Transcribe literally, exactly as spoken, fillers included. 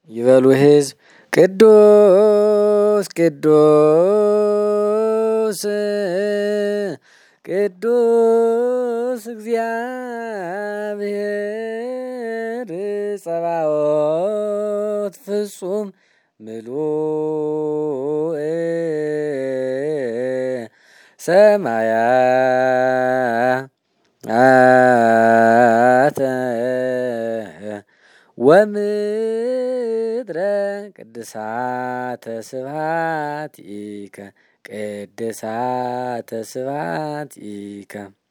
ይበሉ ሕዝብ ቅዱስ ቅዱስ ቅዱስ እግዚአብሔር ጸባኦት ፍጹም ምሉእ ሰማያተ ወምድረ ቅድሳተ ስብሐቲከ ቅድሳተ ስብሐቲከ